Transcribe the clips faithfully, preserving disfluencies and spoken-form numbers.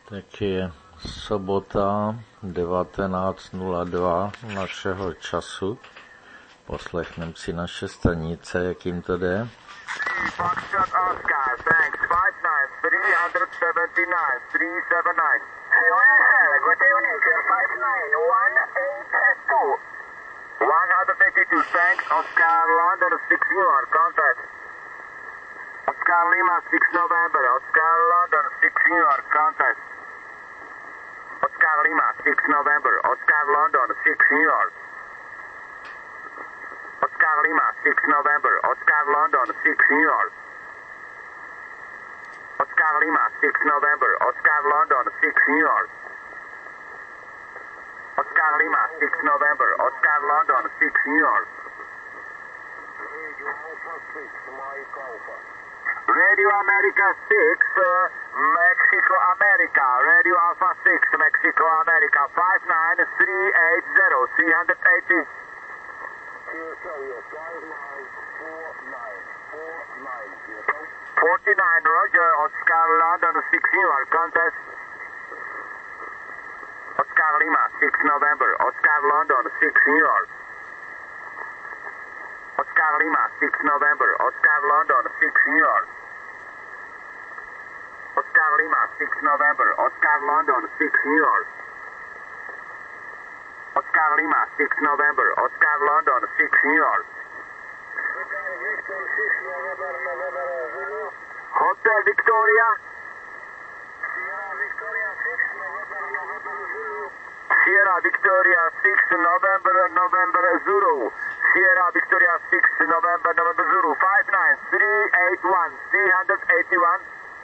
Tak je sobota devatenáct nula dva našeho času. Poslechneme si naše stanice, jak jim to jde. Foxtrot Oscar, thanks. five nine three seven nine three seven nine. Hello, sir. Good evening. five nine one eight two. one eighty-two, thanks. Oscar London six New York, contact. Oscar Lima six November. Oscar London six New York, contact. Oscar Lima six November. Oscar London six New York. Oscar Lima six November. Oscar London six New York. Oscar Lima six November. Oscar London six New York. Oscar Lima six November. Oscar London six New York. Radio America six, uh, Mexico America. Radio Alpha six, Mexico America. five nine three eight zero three eighty. forty-nine, Roger. Oscar London six New York, contest. Oscar Lima six November. Oscar London six New York. Oscar Lima six November. Oscar London six New York. Oscar Lima six November. Oscar London six New York. Oscar Lima six November. Oscar London six New York. Hotel Victoria. Sierra Victoria six November November Zulu. Sierra Victoria six November November Zulu. five nine three eight one three eight one.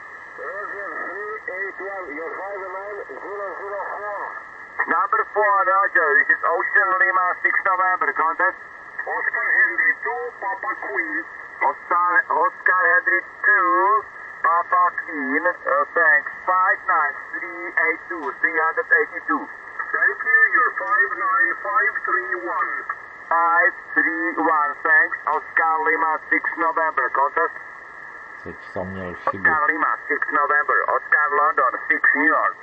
Number four, Roger. This is Ocean Lima six November, contest. Oscar Henry two, Papa Queen. Oscar, Oscar Henry two, Papa Queen. Uh, thanks. five nine three eight two three eight two. Thank you. You're five nine five three one. five three one, thanks. Oscar Lima six November, contest. Teď tam měl chybu. Oscar Lima six November. Oscar London six New York.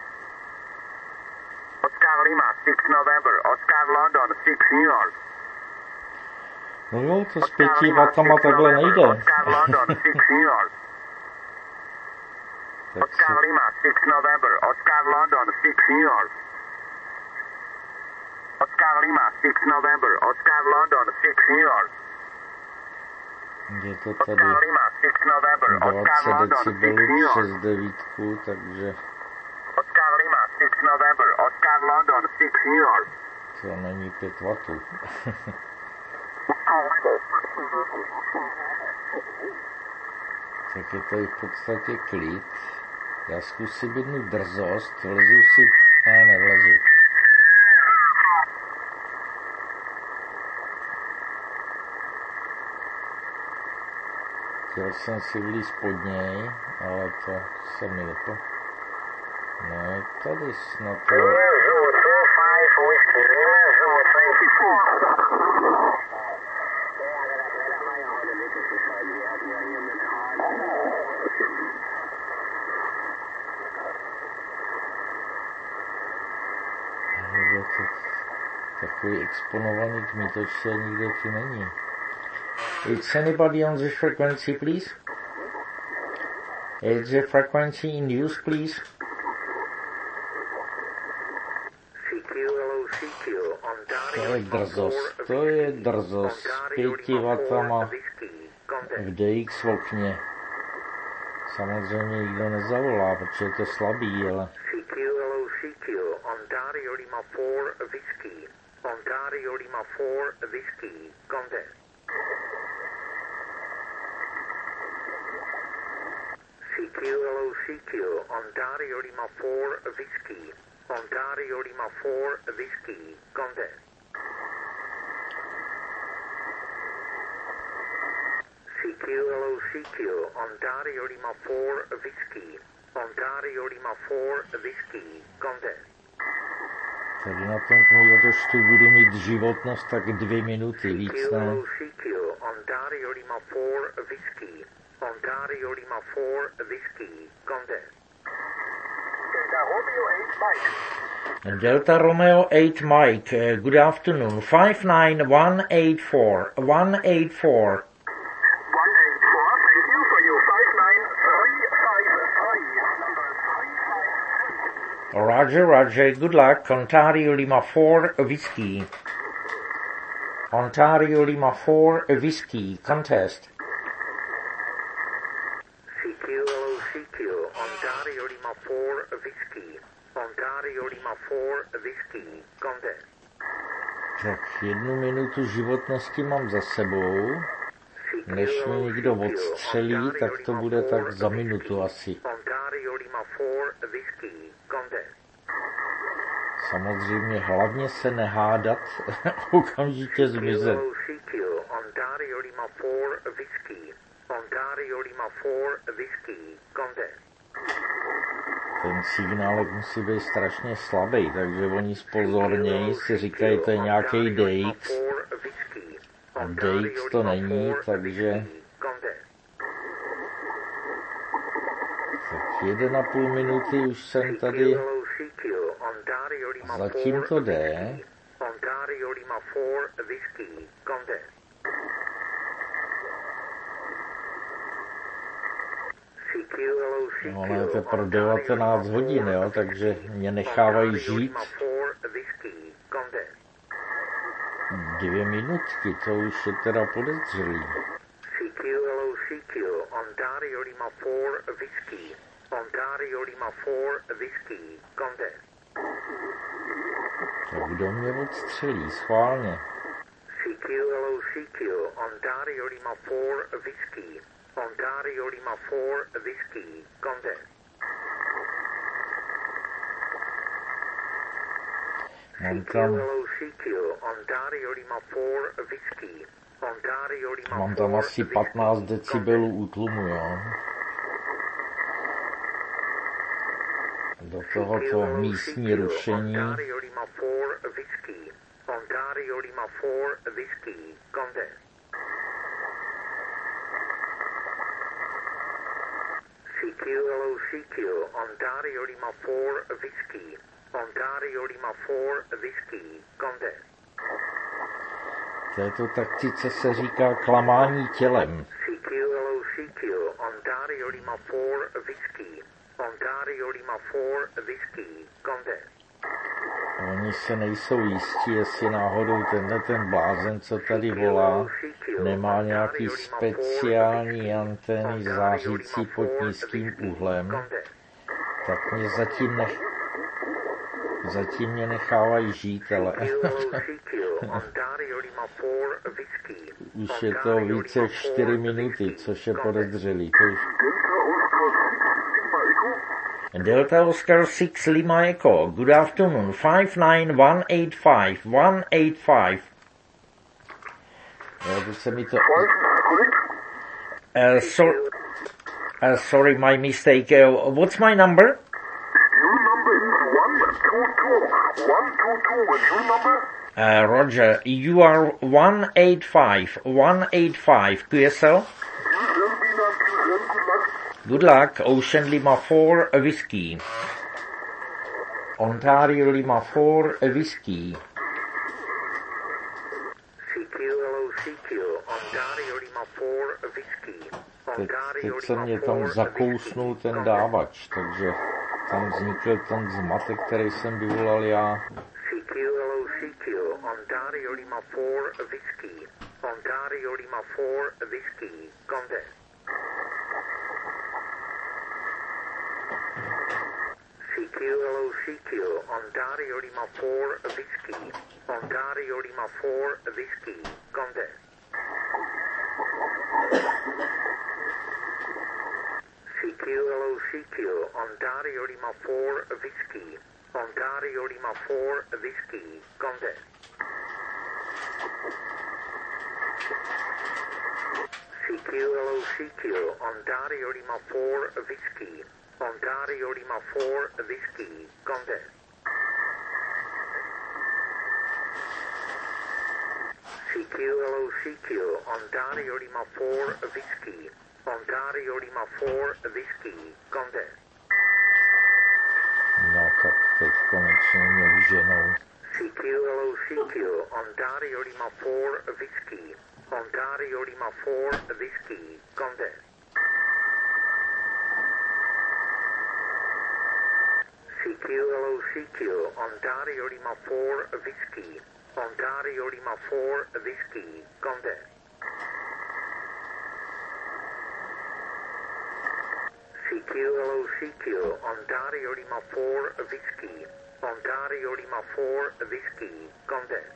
Oscar Lima six November. Oscar London six New York. No jo, to s pěti vatama takhle nejde. Oscar London six New York. Oscar Lima six November. Oscar London six New York. Oscar Lima six November. Oscar London six New York. Je to tady dvacet decibelů přes devítku, takže Oscar Lima six November. Oscar London six New York. to není pět wattů. Tak je tady v podstatě klid. Já zkusím jednu drzost, vlezu si... Ne, nevlezu. Chtěl jsem si vlíz pod něj, ale to se mi nepo... No, tady snad to... Takový exponovaný kmitočce nikde tu není. Is anybody on the frequency, please? Is the frequency in use, please? To je drzost, to je drzost s pěti vatama v D X v okně. Samozřejmě nikdo nezavolá, protože je to slabý, ale... Ontario Lima four Whiskey. Ontario Lima four Whiskey. Contact. C Q hello C Q. Ontario Lima four Whiskey. Ontario Lima four Whiskey. Contact. C Q hello C Q. Ontario Lima four Whiskey. Ontario Lima four Whiskey. Contact. Tady na tom kmitočtu budu mít životnost tak dvě minuty, víc ne. Ontario Lima four Whiskey. Ontario Lima four Whiskey. Contact. Delta Romeo eight Mike, uh, good afternoon. five nine one eight four, one eight four. one eight four, thank you for you, five nine three five three. Roger, Roger, good luck. Ontario Lima four, Whiskey. Ontario Lima four, Whiskey, contest. C Q, hello C Q, Ontario Lima four, Whiskey. Ontario Lima four, Whiskey, contest. Tak jednu minutu životnosti mám za sebou. Než mě někdo odstřelí, tak to bude tak za minutu asi. Ontario Lima four, Whiskey, contest. Samozřejmě hlavně se nehádat, okamžitě zmizet. C Q, Ontario Lima four, Whiskey. Ontario Lima four, Whiskey, contest. Ten signálek musí být strašně slabý, takže oni spozorněji si říkají, to je nějaký D X. A D X to není, takže... Tak jeden a půl minuty už jsem tady. Zatím to jde. Ontario Lima four, Whiskey, contest. No, ale je to pro devatenáct hodin, jo, takže mě nechávají žít. Dvě minutky, to už je teda podezřelý. C Q, hello C Q, Ontario Lima four, Whiskey. Ontario Lima four, Whiskey, contest. Tak kdo mě odstřelí, schválně. C Q, hello C Q, Ontario Lima four, Whiskey. Ontario Lima four, Whiskey, contest. Mám tam, mám tam asi patnáct decibelů útlumu, jo. Do tohoto místní rušení. C Q, hello C Q, Ontario Lima four, Whiskey. Ontario Lima four, Whiskey, contest. Této taktice se říká klamání tělem. C Q, hello C Q, Ontario Lima four, Whiskey. Ontario Lima four, Whiskey, contest. Oni se nejsou jistí, jestli náhodou tenhle ten blázen, co tady volá, nemá nějaký speciální antény zářící pod nízkým úhlem, tak mě zatím, nech... zatím mě nechávají žít, ale už je to více jak čtyři minuty, což je podezřelý. To už... Delta Oscar six Lima Echo, good afternoon, five nine one eight five, one eight five. Jo, to se mi to... Uh, so... uh, sorry, my mistake. Uh, what's my number? Your number is one two two. one two two, what's your number? Uh, Roger, you are one eight five, one eight five. Q S L? Good luck, Ocean Lima four, Whiskey. Ontario Lima four, Whiskey. C Q, hello C Q, Ontario Lima four, Whiskey. Teď, teď se mě tam zakousnul ten dávač, takže tam vznikl ten zmatek, který jsem vyvolal já. C Q, hello C Q, Ontario Lima four, Whiskey. Ontario Lima four, Whiskey, contest. C Q, hello C Q, Ontario Lima four, Whiskey. Ontario Lima four, Whiskey, contest. C Q, hello C Q, Ontario Lima four, Whiskey. Ontario Lima four, Whiskey, contest. C Q, hello C Q, Ontario Lima four, Whiskey. Ontario Lima four, Whiskey, contest. C Q, hello C Q, Ontario Lima four, Whiskey. Ontario Lima four, Whiskey, contest. No tak konečně mě vyženou. C Q, hello C Q, Ontario Lima four Whiskey, Ontario Lima four Whiskey, contact. C Q, hello C Q, Ontario Lima four Whiskey, Ontario Lima four Whiskey, contact. C Q, hello C Q, Ontario Lima four Whiskey, Ontario Lima four Whiskey, contact.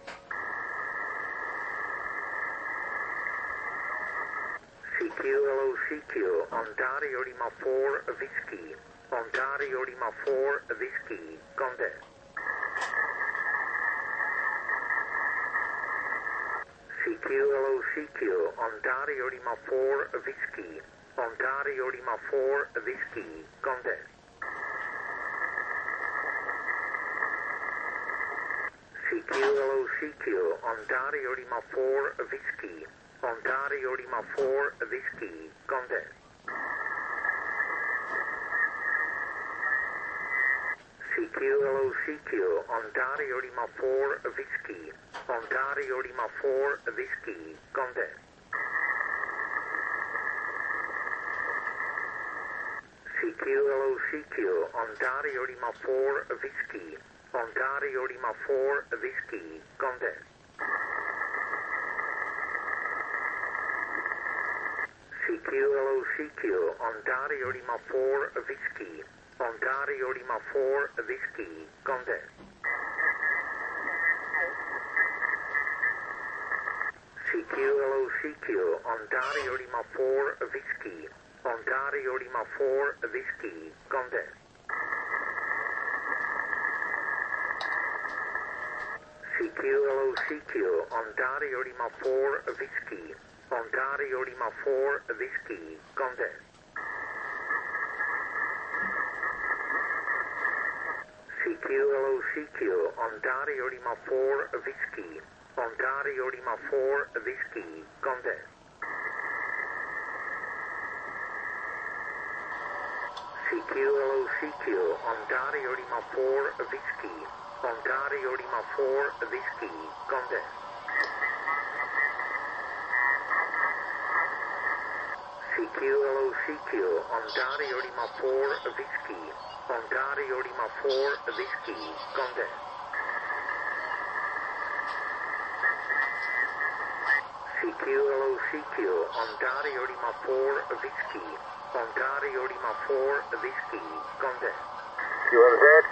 C Q, hello C Q, Ontario Lima four Whiskey, Ontario Lima four Whiskey, contact. C Q, hello C Q, Ontario Lima four Whiskey, Ontario Lima four Whiskey, contact. C Q, hello C Q, Ontario Lima four Whiskey, Ontario Lima four Whiskey, contact. C Q, hello C Q, Ontario Lima four Whiskey, Ontario Lima four Whiskey, contact. C Q, hello C Q, Ontario Lima four Whiskey, Ontario Lima four Whiskey, contact. C Q, hello C Q, Ontario Lima four Whiskey, Ontario Lima four Whiskey, contact. C Q, hello C Q, Ontario Lima four Whiskey, Ontario Lima four Whiskey, contact. C Q, hello C Q, Ontario Lima four Whiskey, Ontario Lima four Whiskey, contact. C Q, hello C Q, Ontario Lima four Whiskey, Ontario Lima four Whiskey, contact. C Q, hello C Q, Ontario Lima four Whiskey, Ontario Lima four Whiskey, contact. C Q, hello C Q, Ontario Lima four Whiskey, Ontario Lima four Whiskey, contact. C Q, hello C Q, Ontario Lima four Whiskey, Ontario Lima four Whiskey, contact. You have heard?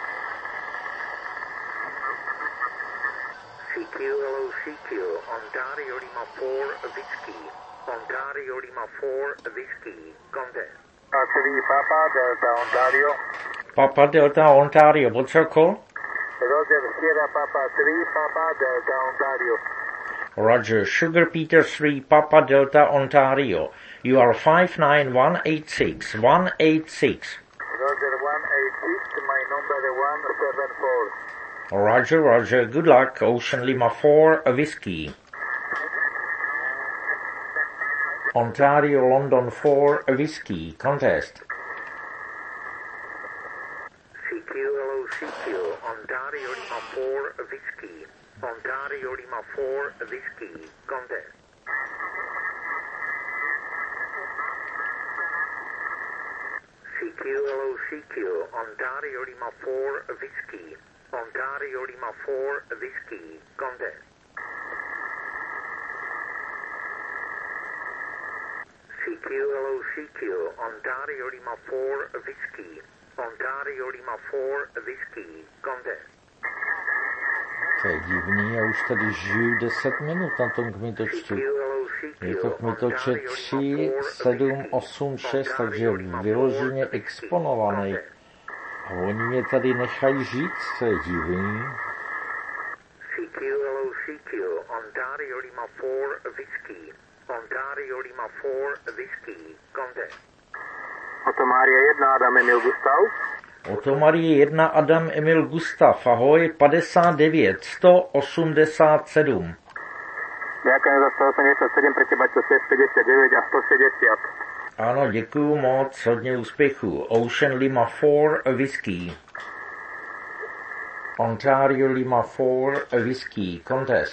C Q, hello C Q, Ontario Lima four Whiskey, Ontario Lima four Whiskey, contact. three Papa Delta Ontario. Papa Delta Ontario, what's your call? Roger, Sierra Papa three Papa Delta Ontario. Roger, Sugar Peter three Papa Delta Ontario. You are five nine one eight six, one eight six. Roger, one eight six, my number one seven four. Roger, Roger, good luck, Ocean Lima four Whiskey. Ontario London four Whiskey, contest. C Q, hello C Q, Ontario Lima four Whiskey, Ontario Lima four Whiskey, contest. C Q, hello C Q, Ontario Lima four Whiskey, Ontario Lima four Whiskey, contest. C Q, hello C Q, Ontario Lima four Whiskey, Ontario Lima four Whiskey, contest. To je divný, já už tady žiju deset minut na tom kmitočtu. Je to kmitočet tři, sedm, osm, šest, takže vyloženě exponovaný. A oni mě tady nechají žít, to je divný. C Q, hello C Q, Ontario Lima four Whiskey, Ontario Lima four Whiskey, contest. Otomária jedna, Adam Emil Gustav. Otomarie jedna, Adam Emil Gustav, ahoj, padesát devět, sto osmdesát sedm. Ďakujem za sto osemdesiat sedm, pre teba sto päťdesiat deväť a sto šesťdesiat. Ano, děkuju moc, hodně úspěchů. Ocean Lima four Whiskey. Ontario Lima four Whiskey Contest.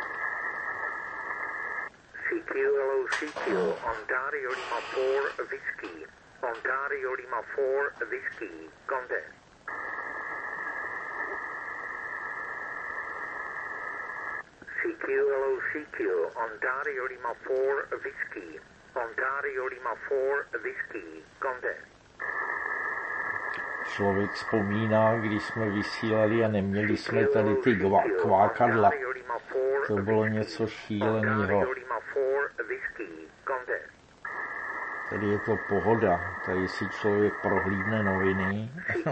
C Q, hello C Q, Ontario Lima four Whiskey, Ontario Lima four Whiskey Contest. C Q, hello C Q, Ontario Lima four Whiskey, Ontario Lima four Whiskey Contest. Člověk vzpomíná, když jsme vysílali a neměli jsme tady ty gva- kvákadla. To bylo něco šíleného. Tady je to pohoda. Tady si člověk prohlídne noviny.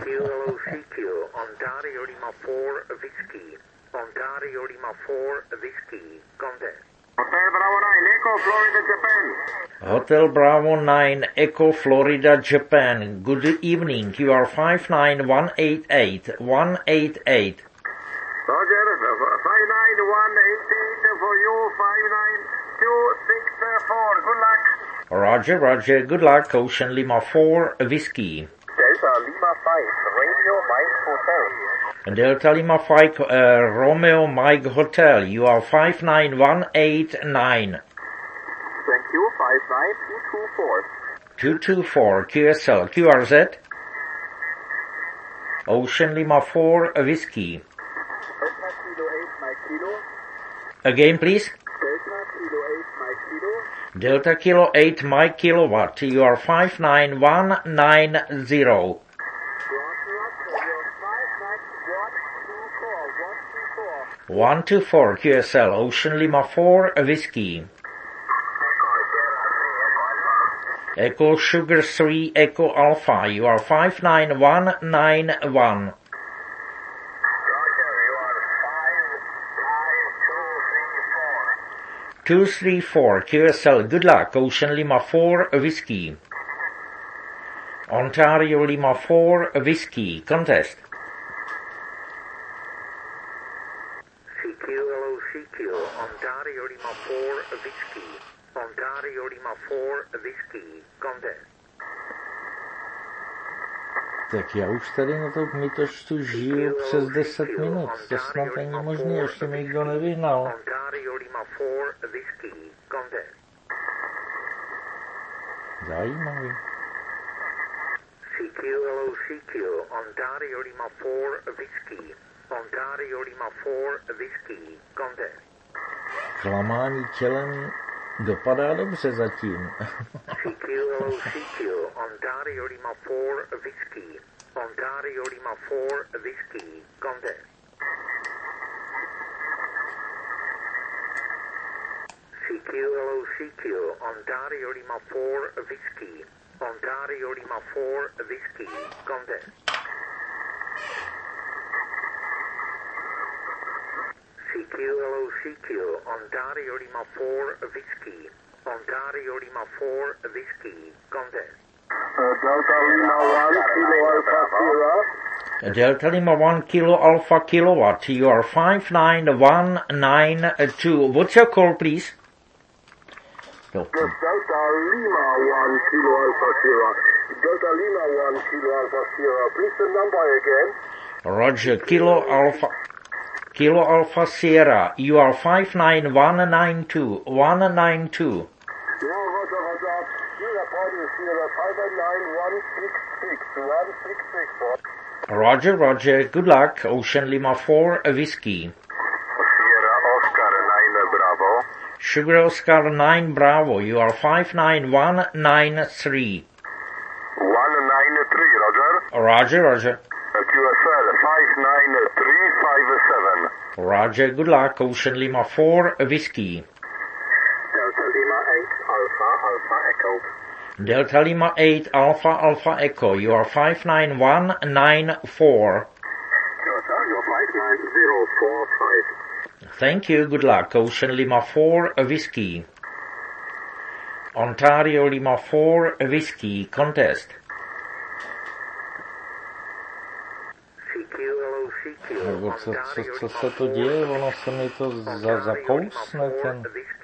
Hotel Bravo nine, Echo Florida, Japan. Good evening. You are five nine one eight eight one eight eight. Roger, five nine one eight eight for you, five nine two six four. Good luck. Roger, Roger. Good luck. Ocean Lima four Whiskey. Delta Lima five, Radio Mike Hotel. Delta Lima five, uh, Romeo Mike Hotel. You are five nine one eight nine. Thank you, five nine two two four. two two four, Q S L, Q R Z. Ocean Lima four Whiskey. Delta Kilo eight, Mike Kilo. Again, please. Delta Kilo eight, Mike Kilo. Delta Kilo eight Mike Kilowatt. You are five nine one nine zero. one two four, Q S L, Ocean Lima four Whiskey. Echo Sugar three, Echo Alpha. You are five nine one nine one. two three four, Q S L, good luck, Ocean Lima four Whiskey. Ontario Lima four Whiskey Contest. C Q, hello C Q, Ontario Lima four Whiskey, Ontario Lima four Whiskey Contest. Tak já už tady na to mytočtu žiju přes deset minut. To snad není možné, ještě mi nikdo nevyhnal. Ontario Lima four Whiskey Contest. Zajímavý. C Q, hello C Q, Ontario Lima four Whiskey, Ontario Lima four Whiskey Contest. Klamání tělem dopadá dobře zatím. C Q, hello C Q, Ontario Lima four Whiskey, Ontario Lima four Whiskey Contest. C Q, hello C Q, Ontario Lima four Whiskey, Ontario Lima four Whiskey Contest. C Q, hello C Q, Ontario Lima four Whiskey, Ontario Lima four Whiskey Contest. Delta Lima one Kilo Alpha Sierra. Delta Lima one Kilo Alpha Kilowatt. You are five nine one nine two. What's your call, please? No. Delta Lima one Kilo Alpha Sierra. Delta Lima one Kilo Alpha Sierra. Please the number again. Roger, Kilo Alpha. Kilo Alpha Sierra, you are five nine one nine two, one nine two. Yeah, Roger, Roger. Sierra Pony Sierra five nine one six six, one six six. Roger, Roger, good luck, Ocean Lima four Whiskey. Sierra Oscar nine Bravo. Sugar Oscar nine Bravo, you are five nine one nine three. one nine three, Roger. Roger, Roger. Q S L five nine three five seven. Roger, good luck, Ocean Lima four Whiskey. Delta Lima eight Alpha Alpha Echo. Delta Lima eight Alpha Alpha Echo, you are five nine one nine four. Delta, you're five nine zero four five. Thank you, good luck, Ocean Lima four Whiskey. Ontario Lima four Whiskey Contest. Nebo co, co, co se to děje? Ono se mi to za, zakousne, ten...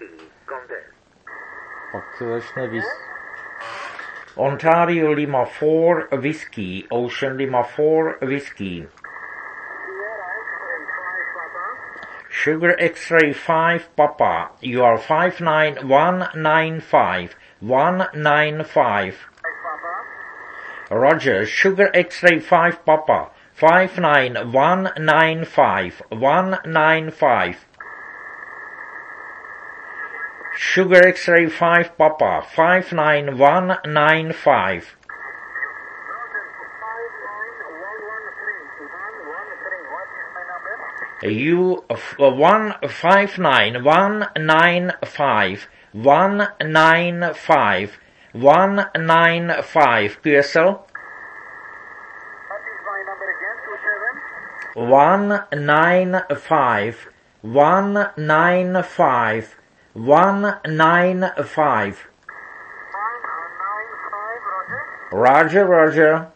Pak to začne vys... Ontario Lima four Whiskey, Ocean Lima four Whiskey. Sugar X-ray five Papa, you are five nine one nine five one nine five. Roger, Sugar X-ray five Papa, five nine one nine five one nine five. Sugar X-ray five Papa, five nine one nine five. You one five nine one nine five one nine five one nine five. Q S L. What is my number again? Two seven. One nine five one nine five one nine five. One nine five. Roger, Roger. Roger.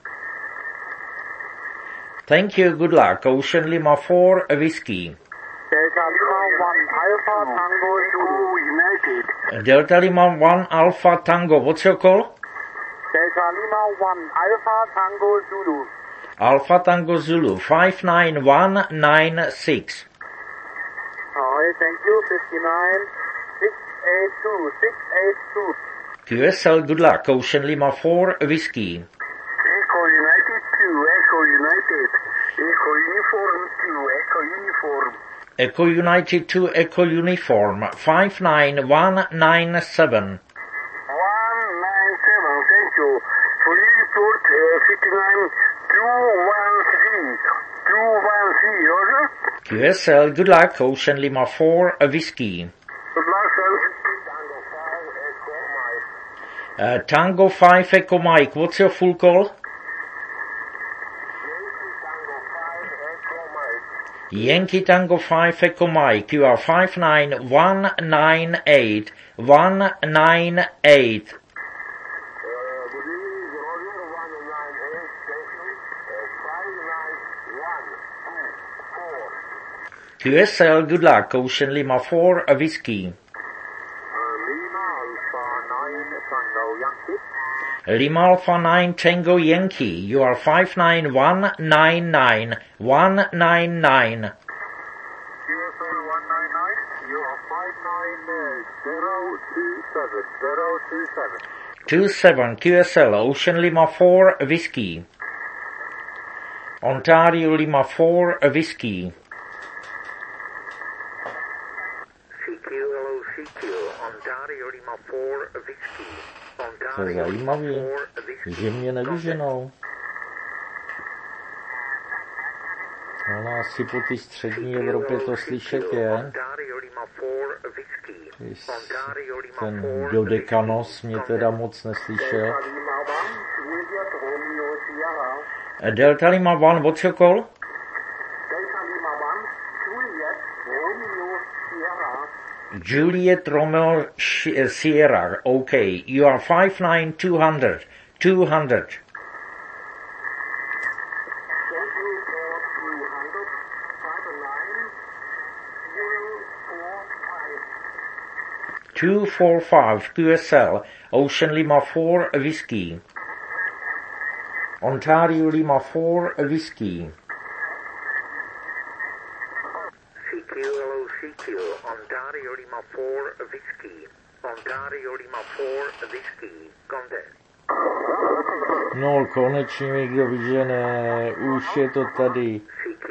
Thank you. Good luck. Ocean Lima four Whiskey. Delta Lima one Alpha Tango Zulu United. Delta Lima one Alpha Tango. What's your call? Delta Lima one Alpha Tango Zulu. Alpha Tango Zulu five nine one nine six. Alright, thank you. fifty-nine six eight two six eight two. Q S L. Good luck. Ocean Lima four Whiskey. Echo United two, Echo United. Echo Uniform two, Echo Uniform. Echo United two Echo Uniform five nine one nine seven. one nine seven, thank you. Police report uh, fifty-nine two one three. two one three, Roger? Q S L. Good luck. Ocean Lima four Whiskey. Good luck, sir. Uh, Tango five Echo Mike. What's your full call? Yankee Tango five Echo Mike. You are five nine one nine eight one nine eight. Q S L. Good luck. Ocean Lima four Whiskey. Lima Alpha nine Tango Yankee. You are five nine one nine nine one nine nine. Two seven Q S L. Ocean Lima four Whiskey. Ontario Lima four Whiskey. C Q, hello C Q, Ontario Lima four Whiskey. To je zajímavý, že mě nevyženou. Ale asi po té střední Evropě to slyšet je. Ten Dodekanos mě teda moc neslyšel. Delta Lima one, what's your call? Juliet Romeo Sierra. Okay, you are five nine two hundred. two hundred. two four five Q S L. Ocean Lima four Whiskey. Ontario Lima four Whiskey. Ontario Lima four Whiskey. Ontario Lima four Whiskey. Contact. No, konečně mi kdo vyžene, už je to tady.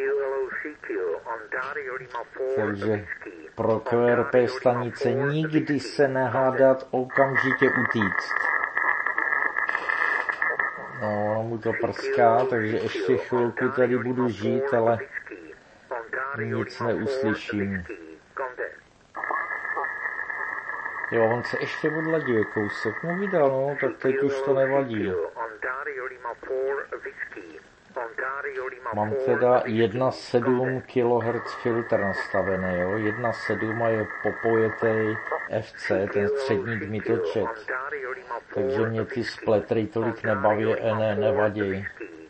Takže pro Q R P stanice nikdy se nehádat, okamžitě utíct. No, ono mu to prská, takže ještě chvilku tady budu žít, ale nic neuslyším. Jo, on se ještě odladil kousek, mu vydal, no, tak teď už to nevadí. Mám teda jedna celá sedm kilohertz filtr nastavený, jo, jedna celá sedm a je popojetej F C, ten střední dmitočet. Takže mě ty spletry tolik nebaví, ne, nevaděj.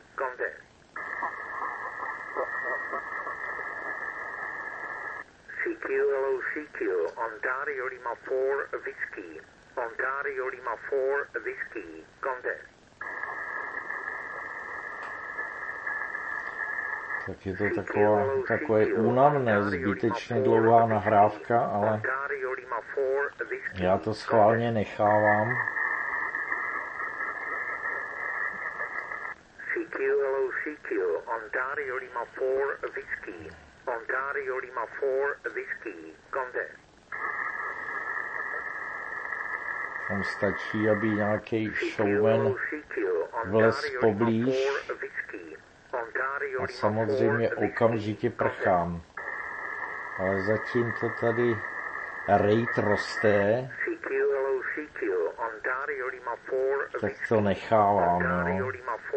C Q, Ontario Lima four Whiskey. Ontario Lima four Whiskey. Contact. Tak je to taková, takové únavné, zbytečně dlouhá nahrávka, ale já to schválně nechávám. C Q, hello C Q, Ontario Lima four Whiskey, Ontario Lima four Whiskey, contact. Tam stačí, aby nějaký showman vlez poblíž a samozřejmě okamžitě prchám. Ale zatím to tady rate roste, tak to nechávám, no.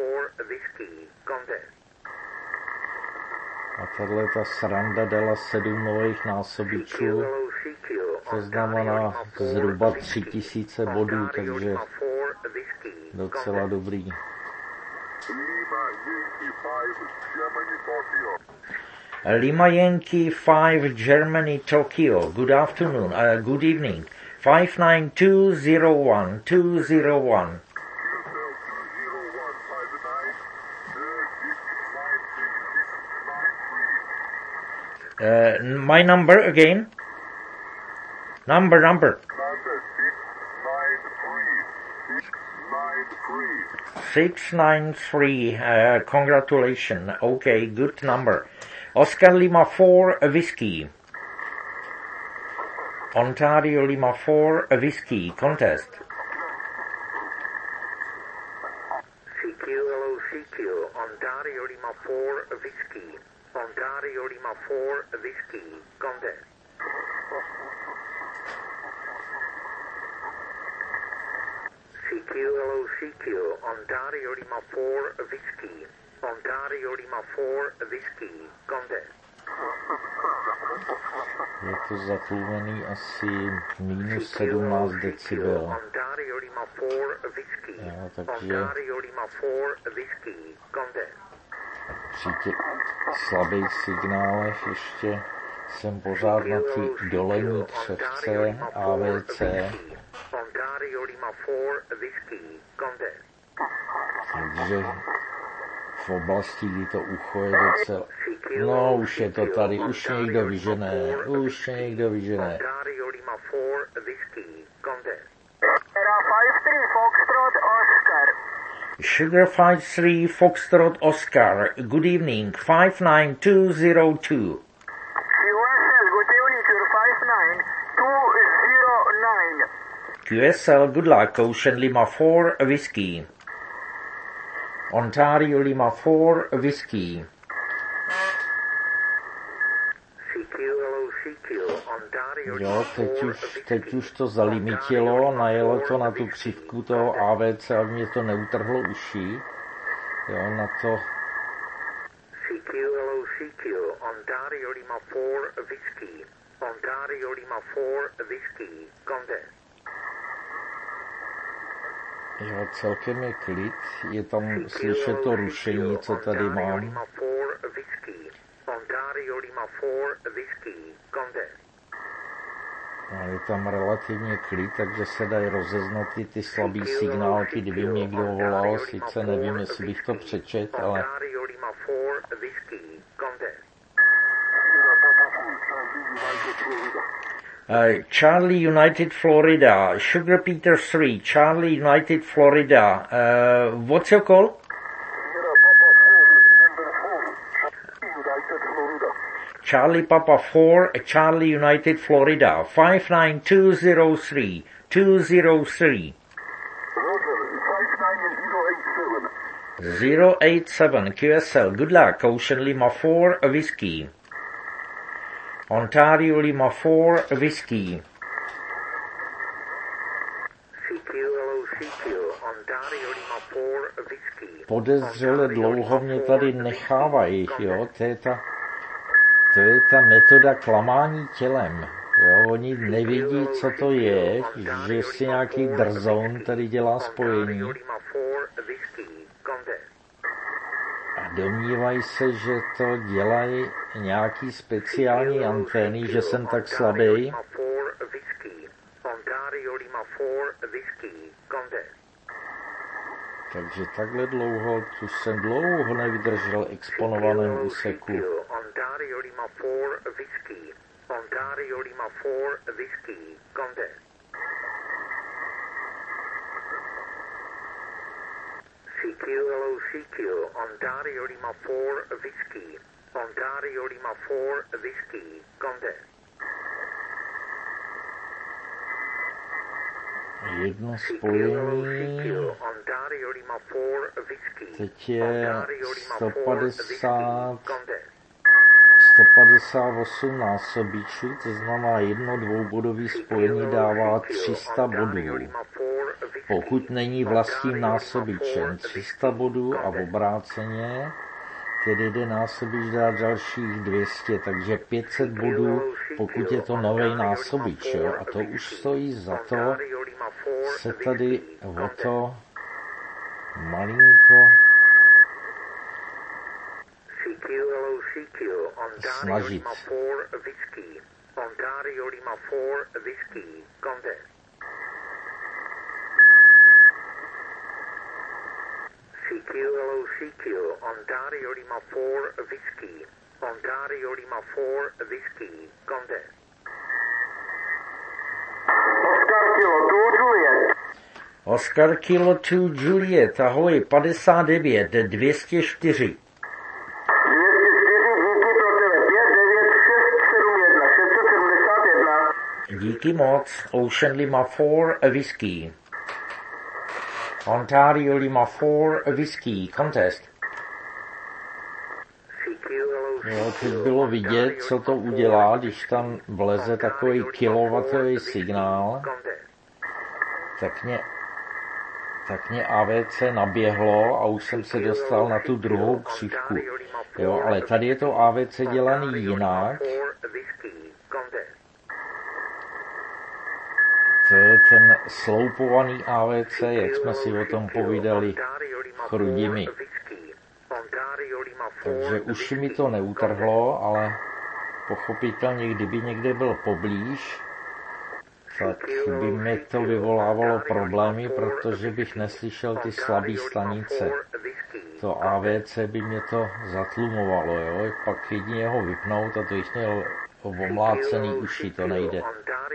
A tahle ta sranda dala sedm nových násobičů, to znamená zhruba tři tisíce bodů, takže docela dobrý. Lima Yankee five Germany Tokyo. Good afternoon, uh, good evening. five nine two zero one two zero one. Uh, my number again? Number, number. six nine three, uh, congratulations. Okay, good number. Oscar Lima four, a whiskey. Ontario Lima four, a whiskey, contest. C Q, hello C Q, Ontario Lima four, a whiskey. Ontario Lima four, a whiskey, contest. C Q, hello C Q, Ontario Lima four, a whiskey. Ontario Lima four, a whiskey, contest. Je to zatlumený asi minus sedmnáct decibel. Ontario Lima four, a whiskey. Jo, takže Ontario Lima four, a whiskey, contest. při těch slabých signálech ještě jsem pořád na ty dolení křivce A V C. Takže v oblasti, kdy to ucho je docela... No, už je to tady, už někdo vyžené, už někdo vyžené. Sugar five three Foxtrot Oscar, good evening, five nine two zero two. Q S L, good luck, Ocean Lima four, a whiskey. Ontario Lima four, a whiskey. Jo, teď už, teď už to zalimitilo, najelo to na tu křivku toho A V C, aby mě to neutrhlo uši. Jo, na to... C Q, hello C Q, Ontario Lima four, a whiskey. Ontario Lima four, a whiskey, contest. Jo, celkem je klid, je tam slyšet to rušení, co tady mám. A je tam relativně klid, takže se dají rozeznat i ty slabý signálky, kdyby mě někdo volal, sice nevím, jestli bych to přečet, ale... Uh, Charlie United Florida, Sugar Peter three, Charlie United Florida, uh, what's your call? Charlie Papa four, Charlie United Florida, five nine two zero three, two zero three. zero eight seven Q S L, good luck, Ocean Lima four, a whiskey. Ontario Lima four, a whiskey. Podezřele dlouho mě tady nechávají, jo, to je ta, to je ta metoda klamání tělem, jo, oni nevědí, co to je, že si nějaký drzoun tady dělá spojení a domnívají se, že to dělají nějaký speciální antény, že jsem tak slabý. Takže takhle dlouho, už jsem dlouho nevydržel exponovaném úseku. Ontario Lima four Whiskey. Ontario Lima four Whiskey. Contact. C Q, hello C Q. Ontario Lima four Whiskey. Ontario Lima four Whiskey. Contact. Jedno spojení, teď je sto padesát, sto padesát osm násobičů, to znamená jedno dvoubodové spojení dává tři sta bodů. Pokud není vlastním násobičem tři sta bodů a v obráceně, tedy jeden násobič dá dalších dvě stě, takže pět set bodů, pokud je to nový násobič, jo? A to už stojí za to se tady o to malinko snažit. C Q, hello C Q. Ontario Lima four Whiskey. Ontario Lima four Whiskey. Contact. Oscar Kilo two Juliet. Oscar Kilo two Juliet, ahoj, padesát devět, dvě stě čtyři. Díky moc, Ocean Lima four Whiskey. Ontario Lima four Whiskey, contest. Jo, teď bylo vidět, co to udělá, když tam vleze takový kilowatový signál, tak mě, tak mě A V C naběhlo a už jsem se dostal na tu druhou křivku. Jo, ale tady je to A V C dělaný jinak. To je ten sloupovaný A V C, jak jsme si o tom povídali chrudimi. Takže už mi to neutrhlo, ale pochopitelně, kdyby někde byl poblíž, tak by mi to vyvolávalo problémy, protože bych neslyšel ty slabé stanice. To A V C by mě to zatlumovalo, jo? Pak jedině ho vypnout a to jich měl omlácený uši, to nejde.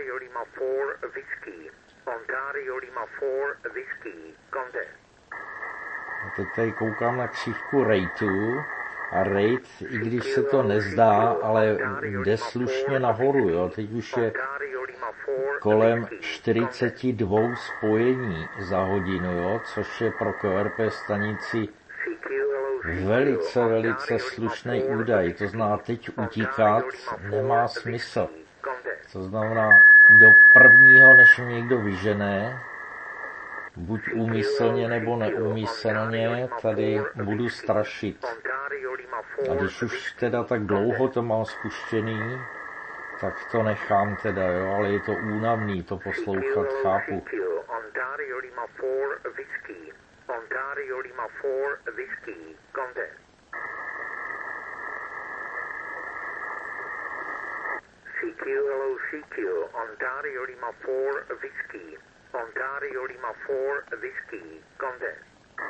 A teď tady koukám na křivku rateu a rate, i když se to nezdá, ale jde slušně nahoru, jo. Teď už je kolem čtyřicet dva spojení za hodinu, jo, což je pro Q R P stanici velice, velice slušný údaj. To znamená, teď utíkat nemá smysl. To znamená, do prvního, než mě někdo vyžené, buď úmyslně nebo neúmyslně, tady budu strašit. A když už teda tak dlouho to mám spuštěný, tak to nechám teda, jo, ale je to únavný to poslouchat, chápu. Ontario Lima four Whiskey. Ontario Lima four Whiskey. Contact. C Q, hello C Q. Ontario Lima four Whiskey. Ontario Lima four Whiskey. Contact.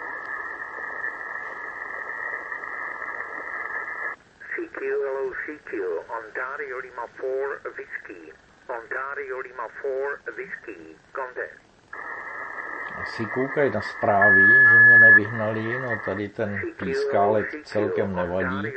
C Q, hello C Q. Ontario Lima four Whiskey. Ontario Lima four Whiskey. Contact. Asi koukají na zprávy, že mě nevyhnali, no tady ten pískálek celkem nevadí.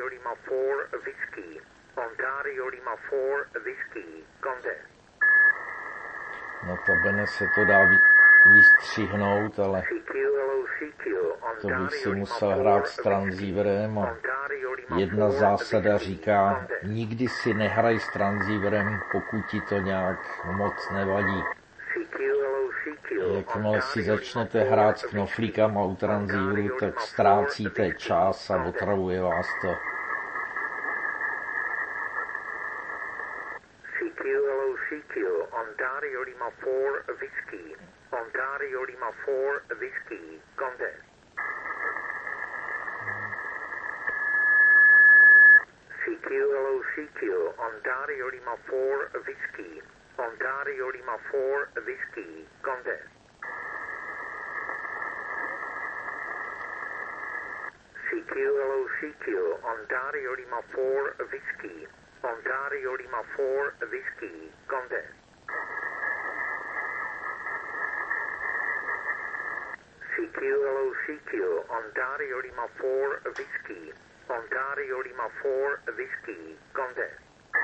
No to bene se to dá vystřihnout, ale to bych si musel hrát s transceiverem a jedna zásada říká, nikdy si nehraj s transceiverem, pokud ti to nějak moc nevadí. Jakmile si začnete hrát s knoflíkama u transceiveru, tak ztrácíte čas a otravuje vás to. C Q, hello C Q. Ontario Lima four Whiskey. Ontario Lima four Whiskey. Contact. C Q, hello C Q. Ontario Lima four Whiskey. Ontario Lima four Whiskey. Contact. Q L O C Q, Ontario Lima four Whiskey, Ontario Lima four Whiskey, contest. C Q L O C Q, Ontario Lima four Whiskey, Ontario Lima four Whiskey, contest.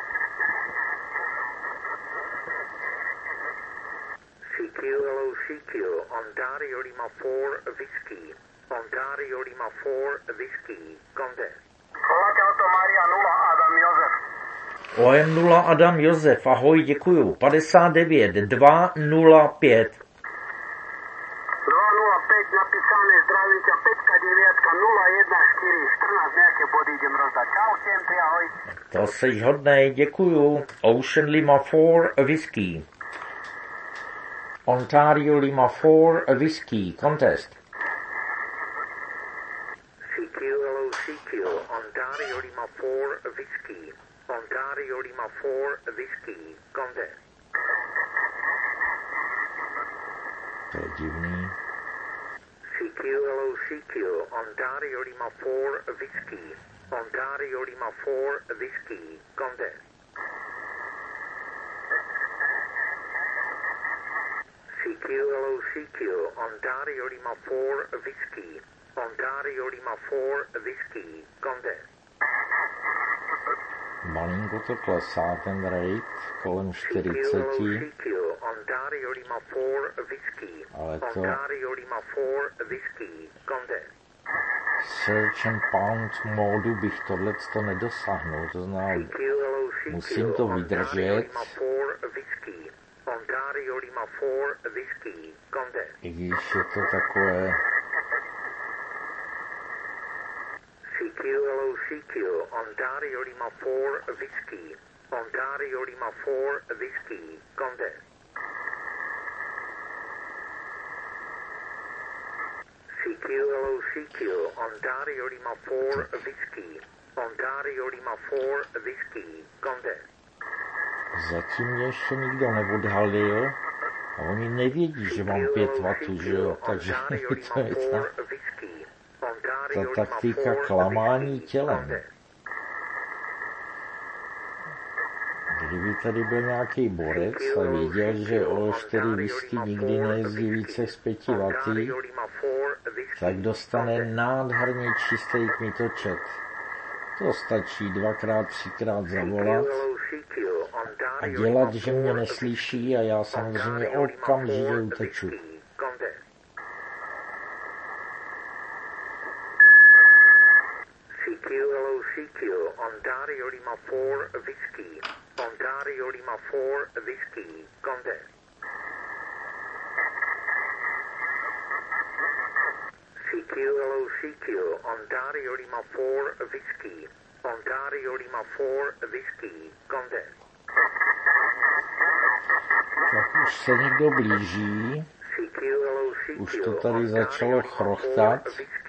C Q L O C Q, Ontario Lima four Whiskey, Ontario Lima four Whiskey, contest. Delta Maria nula, Adam Josef. O M nula Adam Josef, ahoj, děkuju. padesát devět dva nula pět. dva nula pět napísané, zdravím ťa, päť deväť nula jedna štyri štrnásť, nejaké body idem rozdať. Čau, Kempy, ahoj. To seš hodnej, děkuju. Ocean Lima four Whiskey. Ontario Lima four Whiskey, contest. C Q L O C Q, Ontario Lima four Whiskey, Ontario Lima four Whiskey, contest. To je divný. C Q L O C Q, Ontario Lima four Whiskey, Ontario Lima four Whiskey, contest. C Q L O C Q, Ontario Lima four Whiskey, Ontario Lima four Whiskey, contest. Malinko to klesá ten rate kolem čtyřicet, Ontario Lima four Whiskey, ale to Ontario Lima four Whiskey, contest. search and pound módu bych tohleto nedosáhnul, to znamená, musím to vydržet, Ontario Lima four Whiskey, contest. i když je to takové, C Q L O C Q, Ontario Lima four Whiskey, Ontario Lima four Whiskey, contest. C Q L O C Q, Ontario Lima four Whiskey, Ontario Lima four Whiskey, contest. zatím mě ještě nikdo neodhalil a oni nevědí, že mám pět wattů, že jo, takže to je ta, ta taktika klamání tělem. Kdyby tady byl nějaký borec a věděl, že O čtyři whisky nikdy nejezdí více z pěti wattů, tak dostane nádherně čistý kmitočet. To stačí dvakrát, třikrát zavolat a dělat, že mě neslyší a já samozřejmě okamžitě uteču. C Q L O C Q, Ontario Lima four Whiskey, Ontario Lima four Whiskey, contest. C Q L O C Q, Ontario Lima four Whiskey, Ontario Lima four Whiskey, contest. Tak už se někdo blíží, už to tady začalo chrochtat.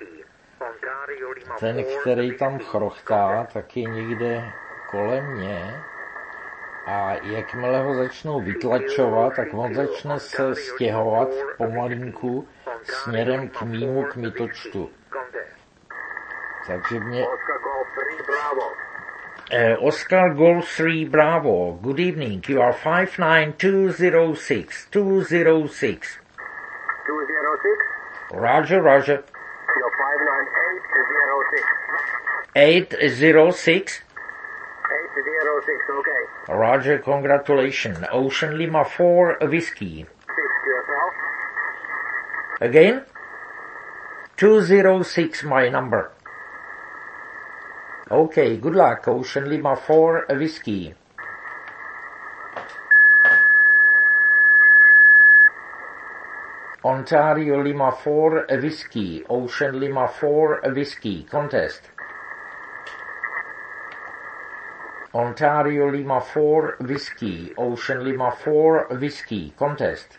Ten, který tam chrochtá, tak je někde kolem mě a jakmile ho začnou vytlačovat, tak on začne se stěhovat pomalinku směrem k mýmu kmitočtu. Takže mě... Uh, Oscar Golf three Bravo, good evening, you are five nine two zero six two zero six. two zero six? Roger, Roger. You're five nine eight zero six. eight zero six? eight zero six, okay. Roger, congratulations. Ocean Lima four Whiskey. Six yourself. Again? two zero six my number. Okay, good luck. Ocean Lima four Whiskey. Ontario Lima four Whiskey. Ocean Lima four Whiskey. Contest. Ontario Lima four Whiskey. Ocean Lima four Whiskey. Contest.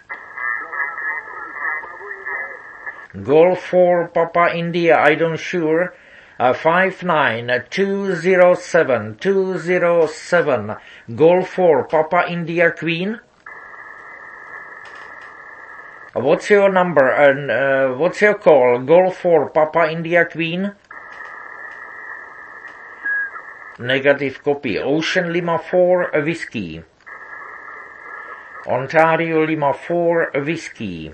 Golf four Papa India, I don't sure. Uh, five nine two zero seven two zero seven. Golf four Papa India Queen. Uh, what's your number and uh, what's your call? Golf four Papa India Queen. Negative copy. Ocean Lima four Whiskey. Ontario Lima four Whiskey.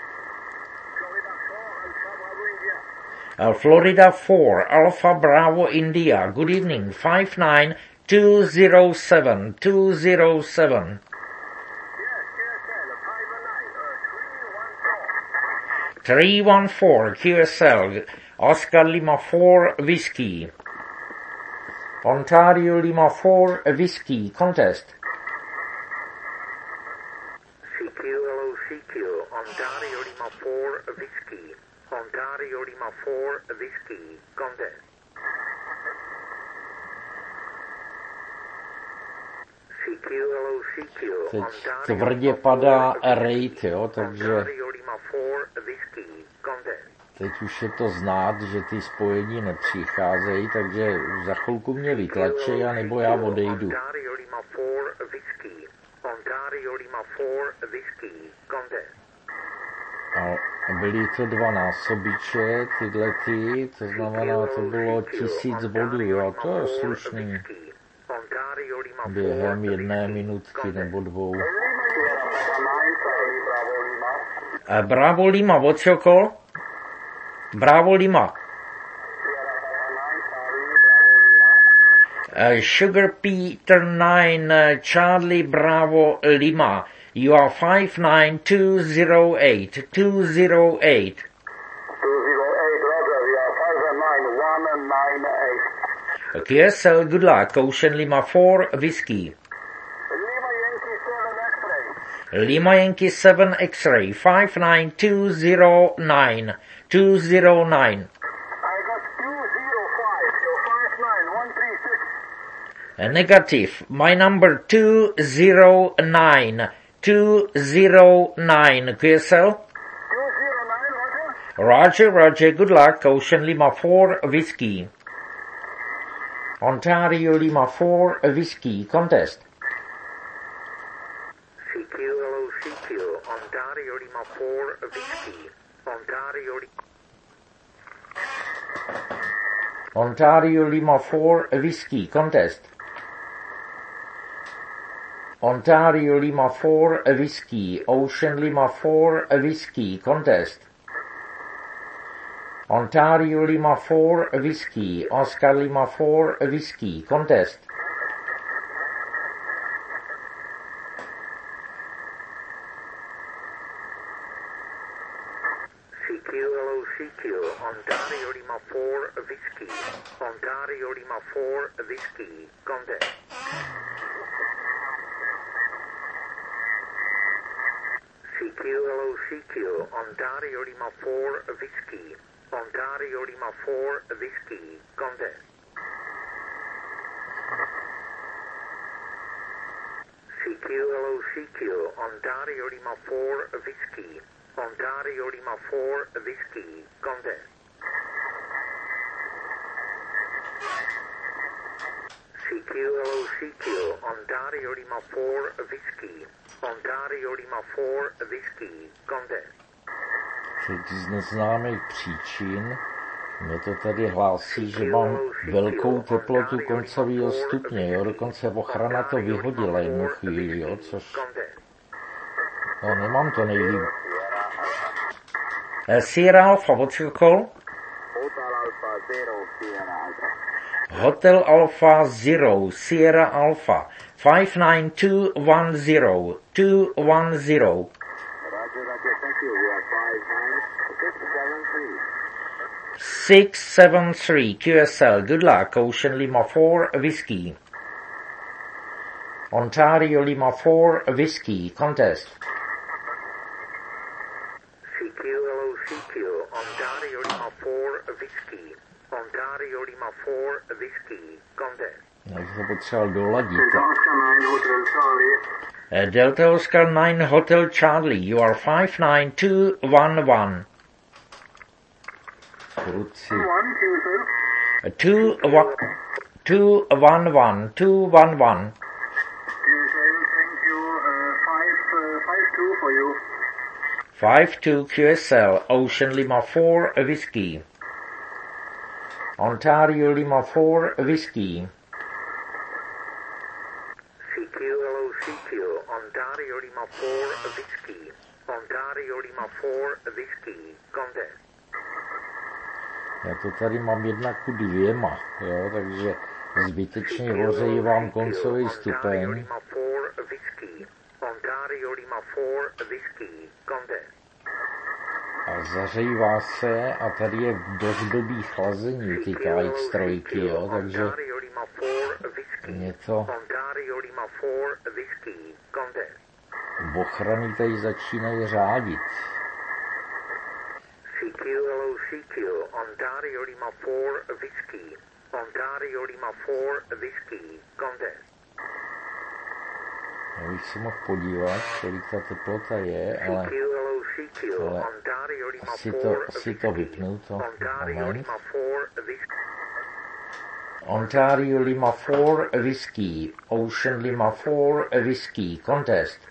Uh, Florida four Alpha Bravo India. Good evening. five nine two zero seven two zero seven. three one four Q S L. Oscar Lima four Whiskey. Ontario Lima four Whiskey. Contest. C Q, hello C Q. Ontario Lima four Whiskey. Ontario Lima four Whiskey. Contest. C Q, hello C Q. Teď tvrdě padá rate, jo, takže Ontario Lima four Whiskey. Contest. teď už je to znát, že ty spojení nepřicházejí, takže za chvilku mě vytlačej, anebo já odejdu. Ontario Lima four Whiskey. Ontario Lima four Whiskey. Contest. A byly to dva násobiče, tyhle ty, to znamená, to bylo tisíc bodů, jo, to je slušný. Během jedné minutky nebo dvou. Uh, Bravo Lima, what's your call? Bravo Lima. Uh, Sugar Peter nine, uh, Charlie Bravo Lima. You are five nine two zero eight two zero eight. two zero eight, Roger, we are five nine one nine eight. Q S L, good luck. Ocean Lima four Whiskey. Lima Yankee seven X-ray. Lima Yankee seven X-ray, five nine two zero nine two zero nine. I got two zero five, so five nine one three six. A negative. My number two zero nine two zero nine. Q S L? two zero nine, Roger. Roger, Roger. Good luck. Ocean Lima four Whiskey. Ontario Lima four Whiskey. Contest. C Q, hello C Q. Ontario Lima four Whiskey. Ontario Lima... Ontario Lima four Whiskey. Contest. Ontario Lima four Whiskey. Ocean Lima four Whiskey. Contest. Ontario Lima four Whiskey. Oscar Lima four Whiskey. Contest. C Q, hello C Q. Ontario Lima four Whiskey. Ontario Lima four Whiskey. Contest. C Q, hello C Q. Ontario Lima four Whiskey. Ontario Lima four Whiskey. Contest. C Q, hello C Q. Ontario Lima four Whiskey. Ontario Lima four Whiskey. Contest. C Q, hello C Q. Ontario Lima four Whiskey. Ontario Lima four Whiskey. Contest. Teď z neznámých příčin mě to tady hlásí, že mám velkou teplotu koncového stupně, jo, dokonce ochrana to vyhodila jednu chvíli, jo, což... No, nemám to nejlíp. Uh, Sierra Alpha, what's your call? Hotel Alpha Zero, Sierra Alpha, five nine two one zero two one zero. six seven three Q S L, good luck. Ocean Lima four Whiskey. Ontario Lima four Whiskey. Contest. C Q, hello C Q. Ontario Lima four Whiskey. Ontario Lima four Whiskey. Contest. Já bych to potřeboval doladit. Delta Oscar nine Hotel Charlie. Uh, Delta Oscar nine Hotel Charlie, you are five nine two one one. Kruci. One, two, two. Uh, two, one, two, one, one, two, one, one. Yes, I will thank you. Uh, five, uh, five, two for you. five two Q S L, Ocean Lima four Whiskey. Ontario Lima four Whiskey. Ontario Lima four Whiskey. Ontario Lima four Whiskey. Contest. Já to tady mám jedna ku dvěma, jo, takže zbytečně ohřejvám koncový stupeň. Lima four Whiskey. Ontario Lima four Whiskey. Contest. A zařejvá se a tady je dost blbý chlazení ty K X tři, jo, takže mě to ochrany tady začínají řádit. C Q L O C Q, Ontario Lima four Whiskey. Ontario Lima four Whiskey. Contest. Já bych se mohl podívat, kolik ta teplota je, ale, ale asi, to, asi to vypnu, to moment. Ontario Lima four Whiskey, Ocean Lima four Whiskey, Contest.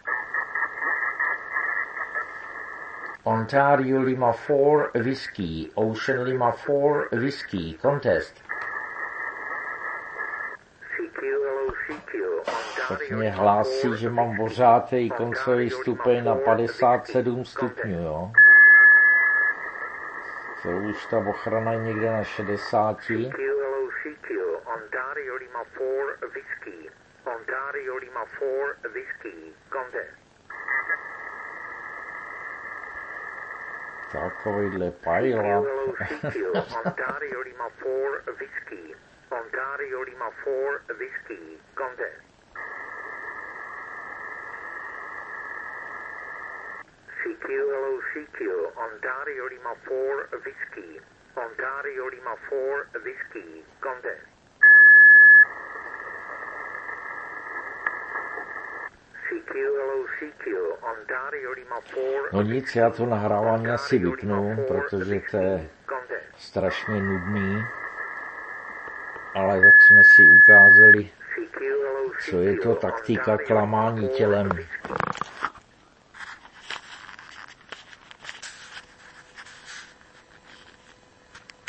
Ontario Lima four Whiskey, Ocean Lima four Whiskey, Contest. Tak mě hlásí, že mám pořádný koncový stupeň na padesát sedm stupňů, jo. To už ta ochrana je někde na šedesáti. Ontario Lima four Whiskey. Ontario Lima four Whiskey. Contest. Takovýhle pajla. Ontario Lima four Whiskey. Ontario Lima four Whiskey. Contest. C Q L O C Q. Ontario Lima four Whiskey. Ontario Lima four Whiskey. Contest. No nic, já to nahrávání asi vypnu, protože to je strašně nudný. Ale tak jsme si ukázali, co je to taktika klamání tělem.